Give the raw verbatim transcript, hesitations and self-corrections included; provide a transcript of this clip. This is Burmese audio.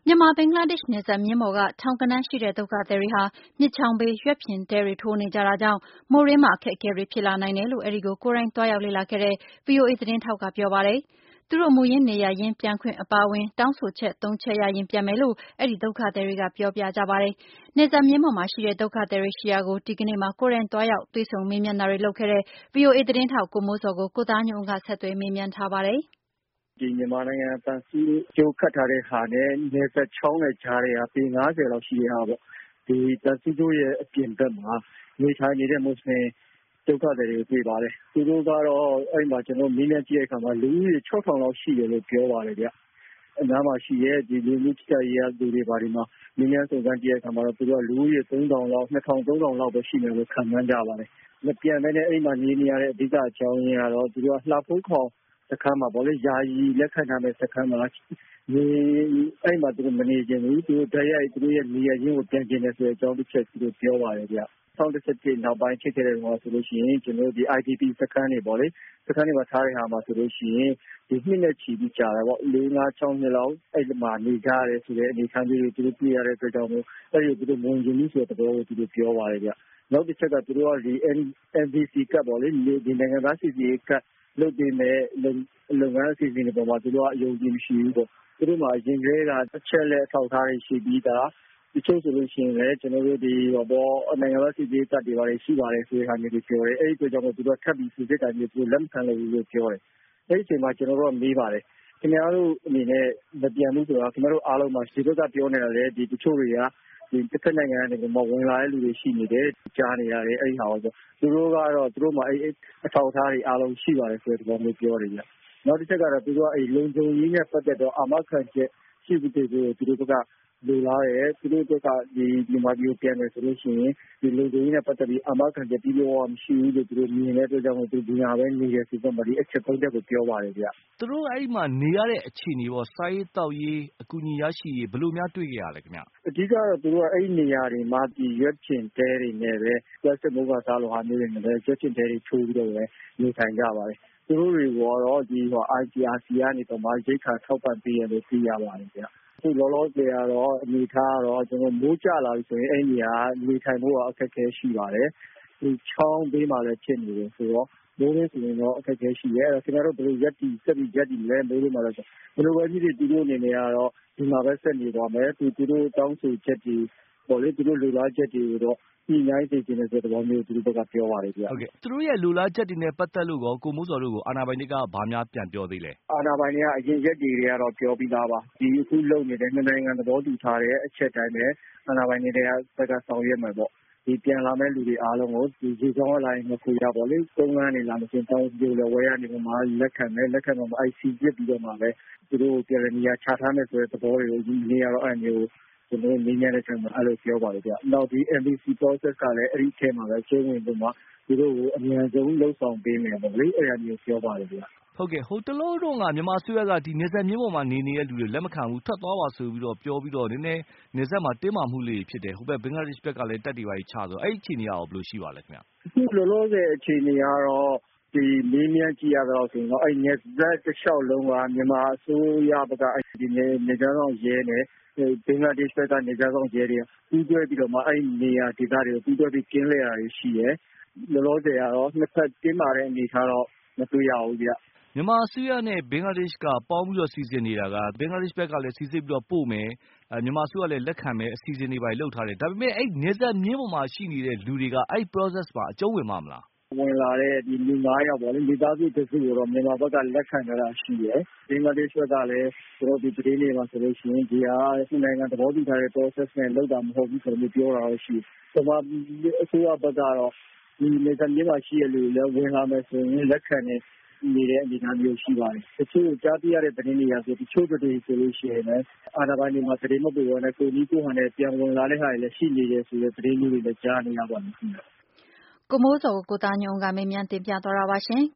မြန်မာ-ဘင်္ဂလားဒေ့ရှ်နယ်စပ်မျဉ်းပေါ်က ထောင်ဂဏန်းရှိတဲ့ဒုက္ခသည်တွေဟာ မြစ်ချောင်းဘေး ရွက်ဖျင်တဲတွေထိုးနေကြတာကြောင့် မိုးတွင်းမှာအခက်အခဲတွေဖြစ်လာနိုင်တယ်လို့ အဲဒီကိုကိုယ်တိုင်သွားရောက်လေ့လာခဲ့တဲ့ ဗွီအိုအေသတင်းထောက်ကပြောပါတယ်။ သူတို့မူရင်းနေရပ်ရင်းပြန်ခွင့်အပါအဝင် တောင်းဆိုချက်သုံးချက်ရရင်ပြန်မယ်လို့ အဲဒီဒုက္ခသည်တွေကပြောပြကြပါတယ်။ နယ်စပ်မျဉ်းပေါ်မှာရှိတဲ့ ဒုက္ခသည်တွေရှိရာကို ဒီကနေ့မှာ ကိုယ်တိုင်သွားရောက်တွေ့ဆုံမေးမြန်းတာတွေလုပ်ခဲ့တဲ့ ဗွီအိုအေသတင်းထောက် ကိုမိုးဇော်ကို ကိုသားညွန့်ဦးက ဆက်သွယ်မေးမြန်းထားပါတယ်။ဒီမြန်မာနိုင်ငံသံဆူးကြိုးခတ်ထားတဲ့ဟာနဲ့နယ်စပ်ချောင်းနဲ့ကြားထဲကပေငါးဆယ်လောက်ရှိတဲ့ဟာပေါ့ဒီသံဆူးကြိုးရဲ့အပြင်ဘက်မှာနေထိုင်နေတဲ့မွတ်စလင်ဒုက္ခသည်တွေကိုတွေ့ပါတယ်သူတို့ကတော့အဲ့မှာကျွန်တော်မေးမြန်းကြည့်တဲ့အခါမှာလူဦးရေခြောက်ထောင်လောက်ရှိတယ်လို့ပြောပါတယ်ဗျအနားမှာရှိတဲ့ဒီလူမှုကြီးကြပ်ရေးလူတွေပါဒီမှာမေးမြန်းစုံစမ်းကြည့်တဲ့အခါမှာတော့သူတို့ကလူဦးရေသုံးထောင်လောက်နှစ်ထောင်သုံးထောင်လောက်ပဲရှိမယ်လို့ခန့်မှန်းကြပါတယ်မပြန်ဘဲနဲ့အဲ့မှာနေနေရတဲ့အဓိကအကြောင်းရင်းကတော့သူတို့ကလှဖိုးခေါင်စခန်းမှာပေါ့လေယာယီလက်ခံထားတဲ့စခန်းမှာနေအဲ့မှာသူတို့မနေချင်ဘူးသူတို့တိုက်ရိုက်သူတို့ရဲ့နေရာရင်းကိုပြန်ကျင်တယ်ဆိုတဲ့အကြောင်းတစ်ချက်သူတို့ပြောပါတယ်ဗျ၂၀၁၇နောက်ပိုင်းဖြစ်ခဲ့တဲ့ဟောဆိုလို့ရှိရင်ကျွန်တော်တို့ဒီ I D P စခန်းတွေပေါ့လေစခန်းတွေမှာထားတဲ့ဟာမှာဆိုလို့ရှိရင်ဒီနှစ်နဲ့ချီပြီးကြာတယ်ပေါ့၄၅၆နှစ်လောက်အဲ့ဒီမှာနေကြရတယ်ဆိုတဲ့အနေအထားမျိုးတွေသူတို့တွေ့ရတဲ့အတွက်ကြောင့်မို့အဲ့ဒီသူတို့မဝင်ချင်ဘူးဆိုတဲ့သဘောကိုသူတို့ပြောပါတယ်ဗျနောက်တစ်ချက်ကသူတို့ကဒီ N V C ကတ်ပေါ့လေဒီနိုင်ငံသားစီစီကတ်လုပ်ပေးမဲ့လုပ်ငန်းအစီအစဉ်တွေပေါ်မှာသူတို့ကအယုံကြည်မရှိဘူးပေါ့သူတို့မှာအရင်ကတည်းကအချက်လက်အထောက်အထားတွေရှိပြီးသားတချို့ဆိုလို့ရှိရင်လည်းကျွန်တော်တို့ဒီဟောပေါ်နိုင်ငံသားစီစီကတ်တွေပါတယ်ရှိပါတယ်ဆိုတဲ့ဟာမျိုးတွေပြောတယ်အဲ့ဒီအတွက်ကြောင့်မို့သူတို့ထပ်ပြီးစီစစ်တိုင်းမျိုးသူတို့လက်မခံလို့ဘူးလို့ပြောတယ်အဲ့ဒီအချိန်မှာကျွန်တော်တို့ကမေးပါတယ်ခင်ဗျားတို့အနေနဲ့မပြန်ဘူးဆိုတော့ခင်ဗျားတို့အားလုံးမှာဒီဘက်ကပြောနေတာလေဒီတချို့တွေကဒီတစ်ဖက်နိုင်ငံကနေမှဝင်လာတဲ့လူတွေရှိနေတယ်ကြားနေရတယ်အဲ့ဒီဟာကိုသူတို့ကတော့သူတို့မှာအဲ့အထောက်အထားတွေအားလုံးရှိပါတယ်ဆိုတဲ့သဘောမျိုးပြောတယ်ဗျနောက်တစ်ချက်ကတော့သူတို့ကအဲ့လုံခြုံရေးနဲ့ပတ်သက်တော့အာမခံချက်ရှိပြီးသူတို့သူတို့ကလူလာတယ်သူတို့ကဒီမြန်မာပြည်ကိုပြန်တယ်ဆိုလို့ရှိရင်ဒီလုံခြုံရေးနဲ့ပတ်သက်ပြီးအာမခံချက်ပြီးတော့မရှိဘူးလို့သူတို့မြင်တဲ့အတွက်ကြောင့်မို့သူဒီညာပဲနေရစီတော့မဒီအချက်သုံးချက်ကိုပြောပါတယ်ဗျသူတို့အဲ့ဒီမှာနေရတဲ့အခြေအနေပေါ့စားရေးတောက်ရေးအကူအညီရရှိရေးဘယ်လိုများတွေ့ကြရလဲခင်ဗျအဓိကတော့သူတို့ကအဲ့ဒီနေရာတွေမှာဒီရွက်ချင်တဲတွေနဲ့ပဲပလက်စတစ်မိုးကစားလိုဟာမျိုးတွေနဲ့ပဲရွက်ချင်တဲတွေထိုးပြီးတော့ပဲနေထိုင်ကြပါတယ်သူတို့တွေကတော့ဒီဟို I C R C ကနေတော့မှရိတ်ခါထောက်ပံ့ပေးရလို့သိရပါတယ်ဗျအခုလောလောဆယ်ကတော့အနေထားကတော့ကျွန်တော်မိုးကြလာပြီဆိုရင်အဲ့ဒီကနေထိုင်ဖို့အခက်အခဲရှိပါတယ်ဒီချောင်းဘေးမှာလည်းဖြစ်နေတယ်ဆိုတော့မိုးရင်းဆိုရင်တော့အခက်အခဲရှိရဲအဲ့တော့ကျွန်တော်တို့ဘယ်လိုရက်တီဆက်ပြီးရက်တီလဲမိုးလို့မှာတော့ဘယ်လိုပဲဖြစ်ဖြစ်သူတို့အနေနဲ့ကတော့ဒီမှာပဲဆက်နေသွားမယ်သူသူတို့တောင်းဆိုချက်တွေပေါ့လေသူတို့လူလားချက်တွေကိုတော့ဒီနိုင်သိကျင်တဲ့သဘောမျိုးသူတို့ကပြောပါတယ်ဗျဟုတ်ကဲ့သူတို့ရဲ့လူလားချက်တွေနဲ့ပတ်သက်လို့ကောကိုမိုးစော်တို့ကိုအာဏာပိုင်တွေကဘာများပြန်ပြောသေးလဲအာဏာပိုင်တွေကအရင်ရက်တွေတွေကတော့ပြောပြီးသားပါဒီအခုလုပ်နေတဲ့နှစ်နိုင်ငံသဘောတူထားတဲ့အချက်တိုင်းပဲအာဏာပိုင်တွေကဘက်ကဆောင်ရွက်မှာပေါ့ဒီပြန်လာမဲ့လူတွေအားလုံးကိုဒီရေကြောင်းအလိုင်းမခွေရပါလေကုန်းလမ်းနေလာမစင်တောင်းပြလို့ဝဲရနေမှာလက်ခံမယ်လက်ခံမှာ I C ပြစ်ပြီးတော့မှပဲသူတို့ပြည်ရနေရာချထားမယ်ဆိုတဲ့သဘောတွေကိုဒီနေရာတော့အဲ့မျိုးကျွန်တော်နင်းရတဲ့ချိန်မှာအဲ့လိုပြောပါတယ်ဗျနောက်ဒီ N V C process ကလည်းအဲ့ဒီအထဲမှာပဲကျင်းဝင်ပြီးမှသူတို့ကိုအမြန်ဆုံးလှုပ်ဆောင်ပေးမယ်ပေါ့လေအဲ့ဒါမျိုးပြောပါတယ်ဗျဟုတ်ကဲ့ဟိုတလို့တော့ကမြန်မာဆွေရကဒီနေဆက်မြင်းပေါ်မှာနေနေတဲ့လူတွေလက်မခံဘူးထွက်သွားပါဆိုပြီးတော့ပြောပြီးတော့နည်းနည်းနေဆက်မှာတင်းမာမှုလေးဖြစ်တယ်ဟိုဘက်ဘင်္ဂလားဒေ့ရှ်ဘက်ကလည်းတက်တွေပါချဆိုအဲ့ဒီအခြေအနေရောဘယ်လိုရှိပါလဲခင်ဗျအခုလောလောဆယ်အခြေအနေကတော့ဒီမေးမြန်းကြည့်ရတော့ဆိုရင်တော့အဲ့နယ်စပ်တစ်လျှောက်လုံးကမြန်မာအစိုးရဘက်ကအဲ့ဒီနေနေကြတော့ရဲနေဘင်္ဂလားဒေ့ရှ်ဘက်ကနေကြတော့ရဲတွေပြီးတွဲပြီးတော့မှအဲ့နေရာဒေသတွေကိုပြီးတွဲပြီးကျင်းလဲတာရှိရဲလောလောဆယ်ကတော့နှစ်ဖက်တင်းမာတဲ့အနေထားတော့မတွေ့ရဘူးဗျမြန်မာအစိုးရနဲ့ဘင်္ဂလားဒေ့ရှ်ကပေါင်းပြီးတော့စီစဉ်နေတာကဘင်္ဂလားဒေ့ရှ်ဘက်ကလည်းစီစစ်ပြီးတော့ပို့မယ်အဲမြန်မာအစိုးရလည်းလက်ခံမယ်အစီအစဉ်တွေပါလုပ်ထားတယ်ဒါပေမဲ့အဲ့နေဆက်မြင်းပေါ်မှာရှိနေတဲ့လူတွေကအဲ့ process မှာအကျုံးဝင်မှာမလားဝင်လာတဲ့ဒီလူငါးယောက်ပေါ့လေမိသားစုတစုကိုတော့မြန်မာဘက်ကလက်ခံကြတာရှိတယ်ဘင်္ဂလားဒေ့ရှ်ဘက်ကလည်းကျွန်တော်ဒီပြည်လေးမှာဆိုလို့ရှိရင်ဒီဟာနိုင်ငံသဘောတူထားတဲ့ process နဲ့လောက်တာမဟုတ်ဘူးဆိုလို့ပြောတာရှိတယ်။ဒါမှအစိုးရဘက်ကတော့ဒီနေဆက်မြင်းမှာရှိရလူလည်းဝင်လာမယ်ဆိုရင်လက်ခံနေနေတဲ့အနေအထားမျိုးရှိပါတယ်။တချို့ကြားသိရတဲ့သတင်းတွေအရဆိုတချို့တွေဆိုလို့ရှိရင်လည်းအာဏာပိုင်တွေမှာသတင်းမပို့ဘဲနဲ့ကိုကြီးကိုဟန်နဲ့ပြန်ဝင်လာတဲ့ဟာတွေလည်းရှိနေတယ်ဆိုတဲ့သတင်းမျိုးတွေလည်းကြားနေရပါတယ်ခင်ဗျာကိုမိုးစော်ကိုကိုသားညွန့်ကမေးမြန်းတင်ပြသွားတာပါရှင်